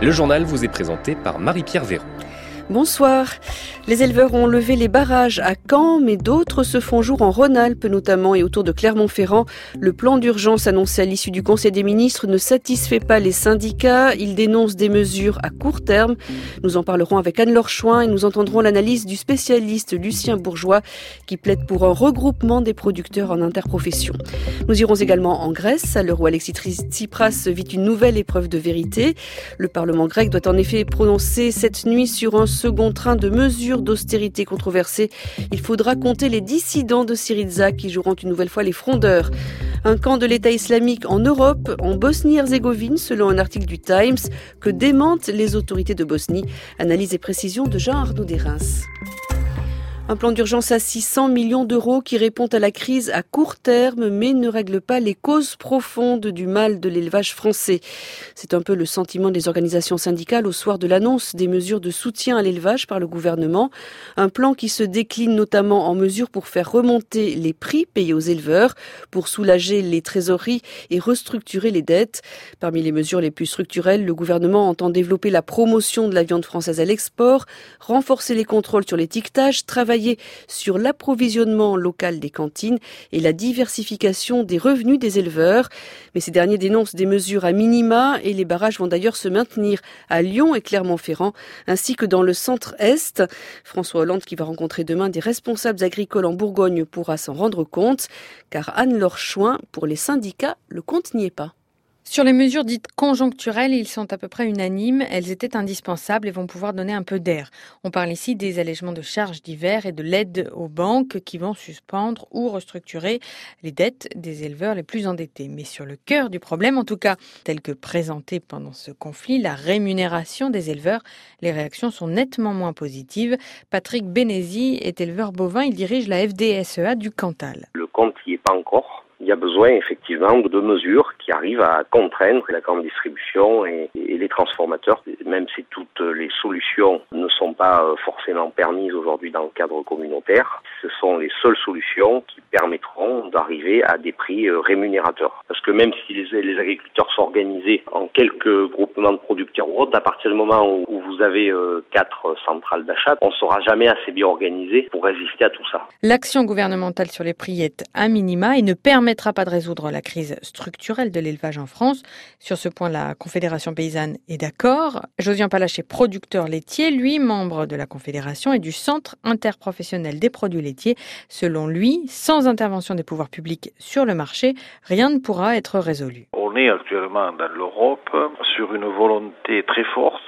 Le journal vous est présenté par Marie-Pierre Véron. Bonsoir. Les éleveurs ont levé les barrages à Caen, mais d'autres se font jour en Rhône-Alpes notamment et autour de Clermont-Ferrand. Le plan d'urgence annoncé à l'issue du Conseil des ministres ne satisfait pas les syndicats. Ils dénoncent des mesures à court terme. Nous en parlerons avec Anne-Laure Chouin et nous entendrons l'analyse du spécialiste Lucien Bourgeois qui plaide pour un regroupement des producteurs en interprofession. Nous irons également en Grèce, à l'heure où Alexis Tsipras vit une nouvelle épreuve de vérité. Le Parlement grec doit en effet prononcer cette nuit sur un second train de mesures d'austérité controversées. Il faudra compter les dissidents de Syriza qui joueront une nouvelle fois les frondeurs. Un camp de l'État islamique en Europe, en Bosnie-Herzégovine, selon un article du Times, que démentent les autorités de Bosnie. Analyse et précision de Jean-Arnaud Desreims. Un plan d'urgence à 600 millions d'euros qui répond à la crise à court terme mais ne règle pas les causes profondes du mal de l'élevage français. C'est un peu le sentiment des organisations syndicales au soir de l'annonce des mesures de soutien à l'élevage par le gouvernement. Un plan qui se décline notamment en mesures pour faire remonter les prix payés aux éleveurs, pour soulager les trésoreries et restructurer les dettes. Parmi les mesures les plus structurelles, le gouvernement entend développer la promotion de la viande française à l'export, renforcer les contrôles sur l'étiquetage, travailler sur l'approvisionnement local des cantines et la diversification des revenus des éleveurs. Mais ces derniers dénoncent des mesures à minima et les barrages vont d'ailleurs se maintenir à Lyon et Clermont-Ferrand ainsi que dans le centre-est. François Hollande qui va rencontrer demain des responsables agricoles en Bourgogne pourra s'en rendre compte car Anne-Laure Chouin, pour les syndicats, le compte n'y est pas. Sur les mesures dites conjoncturelles, ils sont à peu près unanimes. Elles étaient indispensables et vont pouvoir donner un peu d'air. On parle ici des allègements de charges divers et de l'aide aux banques qui vont suspendre ou restructurer les dettes des éleveurs les plus endettés. Mais sur le cœur du problème, en tout cas, tel que présenté pendant ce conflit, la rémunération des éleveurs, les réactions sont nettement moins positives. Patrick Bénézy est éleveur bovin. Il dirige la FDSEA du Cantal. Le compte n'y est pas encore. Il y a besoin effectivement de mesures qui arrivent à contraindre la grande distribution et les transformateurs, même si toutes les solutions ne sont pas forcément permises aujourd'hui dans le cadre communautaire. Ce sont les seules solutions qui permettront d'arriver à des prix rémunérateurs. Parce que même si les agriculteurs s'organisaient en quelques groupements de producteurs ou autres, à partir du moment où vous avez 4 centrales d'achat, on ne sera jamais assez bien organisé pour résister à tout ça. L'action gouvernementale sur les prix est à minima et ne permettra pas de résoudre la crise structurelle de l'élevage en France. Sur ce point, la Confédération paysanne est d'accord. Josian Palaché, producteur laitier, lui, membre de la Confédération et du Centre interprofessionnel des produits laitiers. Selon lui, sans intervention des pouvoirs publics sur le marché, rien ne pourra être résolu. On est actuellement dans l'Europe sur une volonté très forte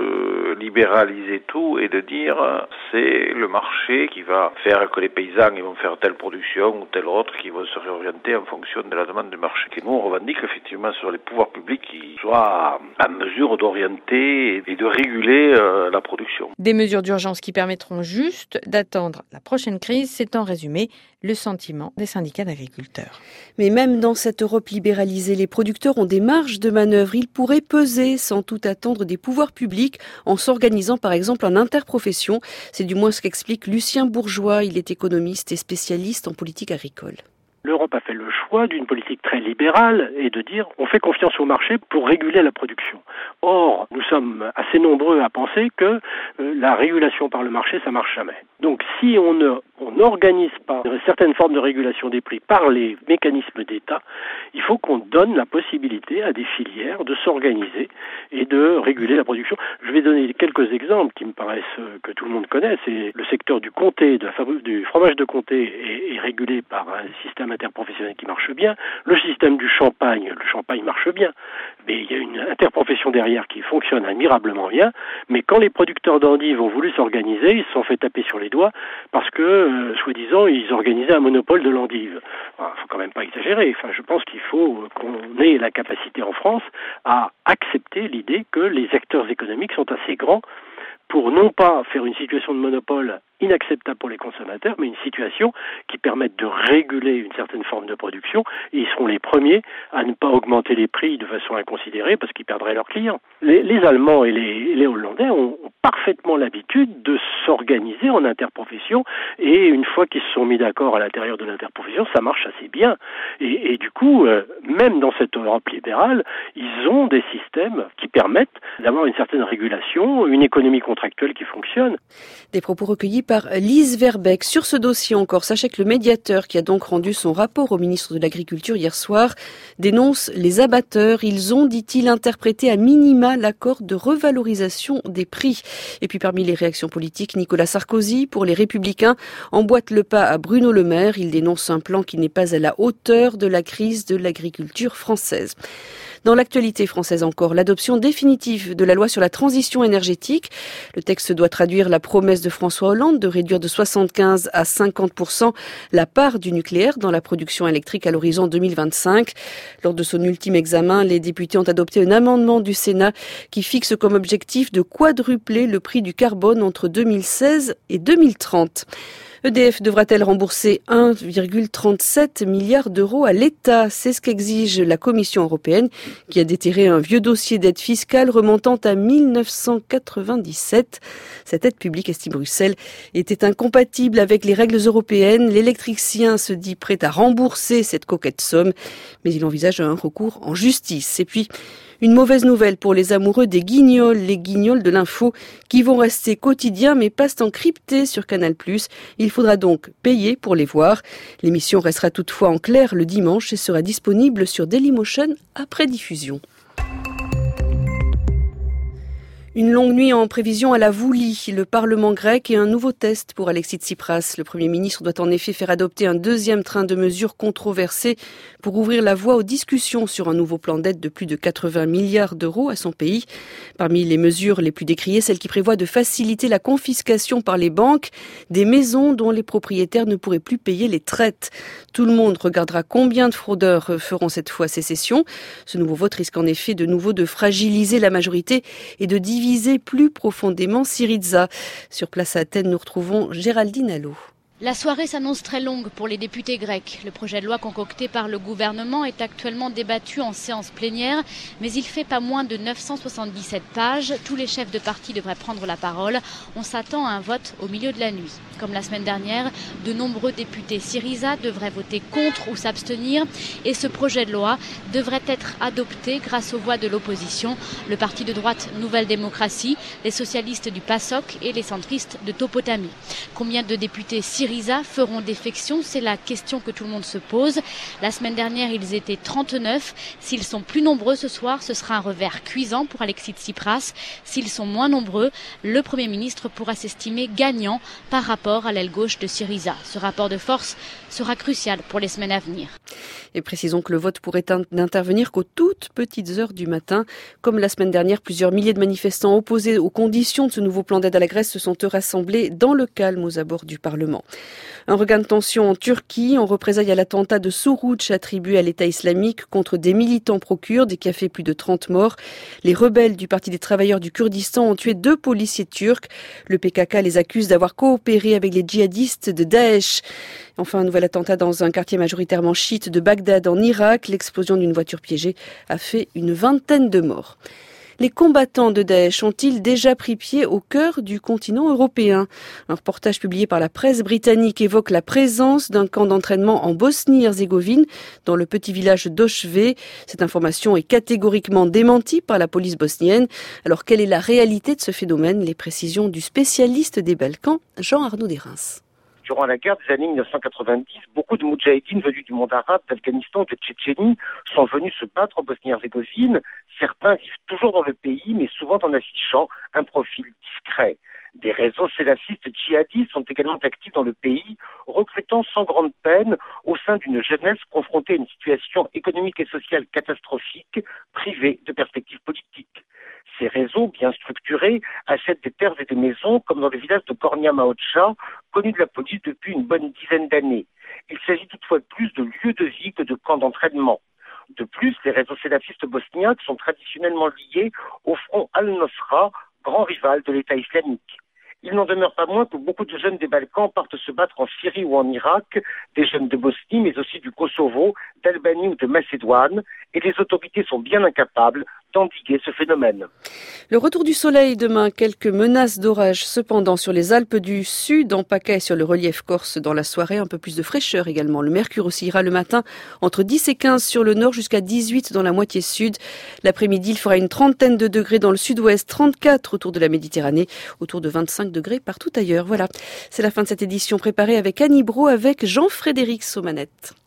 de libéraliser tout et de dire c'est le marché qui va faire que les paysans ils vont faire telle production ou telle autre qui vont se réorienter en fonction de la demande du marché. Et nous on revendique effectivement sur les pouvoirs publics qui soient en mesure d'orienter et de réguler la production. Des mesures d'urgence qui permettront juste d'attendre la prochaine crise, c'est en résumé le sentiment des syndicats d'agriculteurs. Mais même dans cette Europe libéralisée, les producteurs ont des marges de manœuvre. Ils pourraient peser sans tout attendre des pouvoirs publics en s'organisant par exemple en interprofession. C'est du moins ce qu'explique Lucien Bourgeois. Il est économiste et spécialiste en politique agricole. L'Europe a fait le choix d'une politique très libérale et de dire on fait confiance au marché pour réguler la production. Or, nous sommes assez nombreux à penser que la régulation par le marché, ça marche jamais. Donc si on n'organise pas une certaine forme de régulation des prix par les mécanismes d'État, il faut qu'on donne la possibilité à des filières de s'organiser et de réguler la production. Je vais donner quelques exemples qui me paraissent que tout le monde connaît. C'est le secteur du comté, du fromage de comté est régulé par un système interprofessionnel qui marche bien. Le système du champagne, le champagne marche bien, mais il y a une interprofession derrière qui fonctionne admirablement bien. Mais quand les producteurs d'endives ont voulu s'organiser, ils se sont fait taper sur les doigts parce que, soi-disant, ils organisaient un monopole de l'endive. Il ne faut quand même pas exagérer. Enfin, je pense qu'il faut qu'on ait la capacité en France à accepter l'idée que les acteurs économiques sont assez grands pour non pas faire une situation de monopole inacceptable pour les consommateurs, mais une situation qui permette de réguler une certaine forme de production, et ils seront les premiers à ne pas augmenter les prix de façon inconsidérée parce qu'ils perdraient leurs clients. Les Allemands et les Hollandais ont parfaitement l'habitude de s'organiser en interprofession, et une fois qu'ils se sont mis d'accord à l'intérieur de l'interprofession, ça marche assez bien. Et du coup, même dans cette Europe libérale, ils ont des systèmes qui permettent d'avoir une certaine régulation, une économie contractuelle qui fonctionne. Des propos recueillis par Lise Verbeek. Sur ce dossier encore, sachez que le médiateur, qui a donc rendu son rapport au ministre de l'Agriculture hier soir, dénonce les abatteurs. Ils ont, dit-il, interprété à minima l'accord de revalorisation des prix. Et puis parmi les réactions politiques, Nicolas Sarkozy, pour les Républicains, emboîte le pas à Bruno Le Maire. Il dénonce un plan qui n'est pas à la hauteur de la crise de l'agriculture française. Dans l'actualité française encore, l'adoption définitive de la loi sur la transition énergétique. Le texte doit traduire la promesse de François Hollande de réduire de 75 à 50% la part du nucléaire dans la production électrique à l'horizon 2025. Lors de son ultime examen, les députés ont adopté un amendement du Sénat qui fixe comme objectif de quadrupler le prix du carbone entre 2016 et 2030. EDF devra-t-elle rembourser 1,37 milliard d'euros à l'État? C'est ce qu'exige la Commission européenne qui a déterré un vieux dossier d'aide fiscale remontant à 1997. Cette aide publique, estime Bruxelles, était incompatible avec les règles européennes. L'électricien se dit prêt à rembourser cette coquette somme, mais il envisage un recours en justice. Et puis, une mauvaise nouvelle pour les amoureux des guignols, les guignols de l'info, qui vont rester quotidiens mais passent en crypté sur Canal+. Il faudra donc payer pour les voir. L'émission restera toutefois en clair le dimanche et sera disponible sur Dailymotion après diffusion. Une longue nuit en prévision à la Voulie, le Parlement grec et un nouveau test pour Alexis Tsipras. Le Premier ministre doit en effet faire adopter un deuxième train de mesures controversées pour ouvrir la voie aux discussions sur un nouveau plan d'aide de plus de 80 milliards d'euros à son pays. Parmi les mesures les plus décriées, celle qui prévoit de faciliter la confiscation par les banques des maisons dont les propriétaires ne pourraient plus payer les traites. Tout le monde regardera combien de fraudeurs feront cette fois sécession. Ce nouveau vote risque en effet de nouveau de fragiliser la majorité et de diviser plus profondément Syriza. Sur place à Athènes, nous retrouvons Géraldine Allo. La soirée s'annonce très longue pour les députés grecs. Le projet de loi concocté par le gouvernement est actuellement débattu en séance plénière, mais il fait pas moins de 977 pages. Tous les chefs de parti devraient prendre la parole. On s'attend à un vote au milieu de la nuit. Comme la semaine dernière, de nombreux députés Syriza devraient voter contre ou s'abstenir. Et ce projet de loi devrait être adopté grâce aux voix de l'opposition. Le parti de droite Nouvelle Démocratie, les socialistes du PASOK et les centristes de Topotamie. Combien de députés Syriza feront défection? C'est la question que tout le monde se pose. La semaine dernière, ils étaient 39. S'ils sont plus nombreux ce soir, ce sera un revers cuisant pour Alexis Tsipras. S'ils sont moins nombreux, le Premier ministre pourra s'estimer gagnant par rapport à l'aile gauche de Syriza. Ce rapport de force sera crucial pour les semaines à venir. Et précisons que le vote pourrait n'intervenir qu'aux toutes petites heures du matin. Comme la semaine dernière, plusieurs milliers de manifestants opposés aux conditions de ce nouveau plan d'aide à la Grèce se sont rassemblés dans le calme aux abords du Parlement. Un regain de tension en Turquie en représailles à l'attentat de Suruç attribué à l'État islamique contre des militants pro-kurdes et qui a fait plus de 30 morts. Les rebelles du Parti des travailleurs du Kurdistan ont tué 2 policiers turcs. Le PKK les accuse d'avoir coopéré avec les djihadistes de Daesh. Enfin, un nouvel attentat dans un quartier majoritairement chiite de Bagdad en Irak. L'explosion d'une voiture piégée a fait une 20aine de morts. Les combattants de Daesh ont-ils déjà pris pied au cœur du continent européen? Un reportage publié par la presse britannique évoque la présence d'un camp d'entraînement en Bosnie-Herzégovine, dans le petit village d'Oshve. Cette information est catégoriquement démentie par la police bosnienne. Alors, quelle est la réalité de ce phénomène? Les précisions du spécialiste des Balkans, Jean-Arnaud Desrins. Durant la guerre des années 1990, beaucoup de moudjahidines venus du monde arabe, d'Afghanistan, de Tchétchénie sont venus se battre en Bosnie-Herzégovine. Certains vivent toujours dans le pays, mais souvent en affichant un profil discret. Des réseaux salafistes djihadistes sont également actifs dans le pays, recrutant sans grande peine au sein d'une jeunesse confrontée à une situation économique et sociale catastrophique, privée de perspectives politiques. Ces réseaux, bien structurés, achètent des terres et des maisons, comme dans le village de Gornja Maocha, connu de la police depuis une bonne dizaine d'années. Il s'agit toutefois plus de lieux de vie que de camps d'entraînement. De plus, les réseaux salafistes bosniaques sont traditionnellement liés au front Al-Nosra, grand rival de l'État islamique. il n'en demeure pas moins que beaucoup de jeunes des Balkans partent se battre en Syrie ou en Irak, des jeunes de Bosnie, mais aussi du Kosovo, d'Albanie ou de Macédoine, et les autorités sont bien incapables d'endiguer ce phénomène. Le retour du soleil demain, quelques menaces d'orage cependant sur les Alpes du Sud, en PACA et sur le relief corse dans la soirée, un peu plus de fraîcheur également. Le mercure oscillera le matin entre 10 et 15 sur le nord jusqu'à 18 dans la moitié sud. L'après-midi, il fera une trentaine de degrés dans le sud-ouest, 34 autour de la Méditerranée, autour de 25 degrés partout ailleurs. Voilà, c'est la fin de cette édition préparée avec Annie Brault, avec Jean-Frédéric Saumanette.